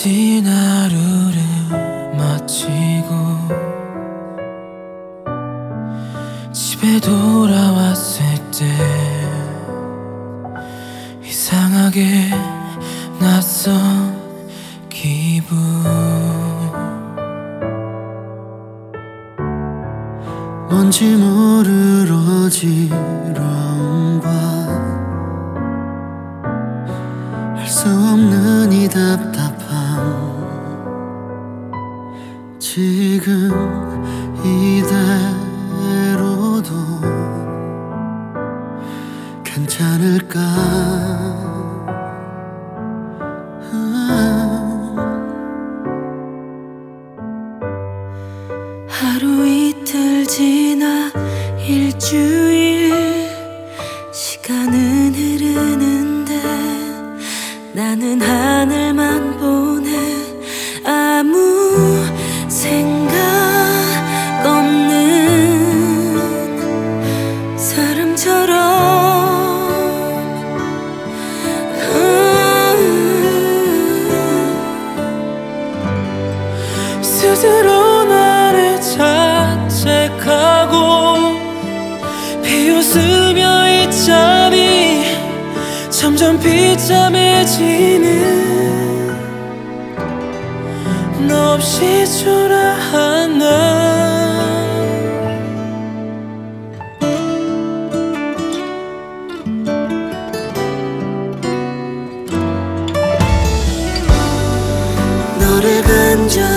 긴 하루를 마치고 집에 돌아왔을 때 이상하게 낯선 기분. 뭔지 모르러 어지러움과 할 수 없는 이 답답함. 지금 이대로도 괜찮을까. 하루 이틀 지나 일주일, 시간은 흐르는데 나는 하늘만 보네. 아무 생각 없는 사람처럼 스스로 나를 자책하고 비웃으며 이 잠이 점점 비참해지는, 너 없이 초라한 날. 너를 간절